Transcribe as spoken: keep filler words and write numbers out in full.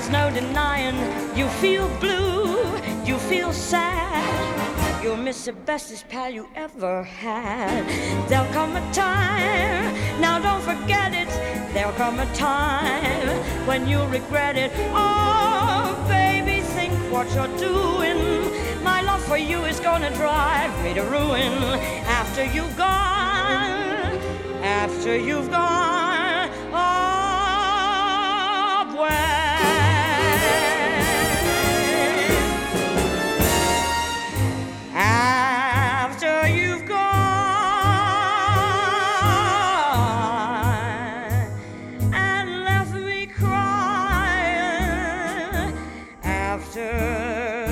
There's no denying you feel blue, you feel sad. You'll miss the bestest pal you ever had. There'll come a time, now don't forget it. There'll come a time when you'll regret it. Oh, baby, think what you're doing. My love for you is gonna drive me to ruin. After you've gone, after you've gone.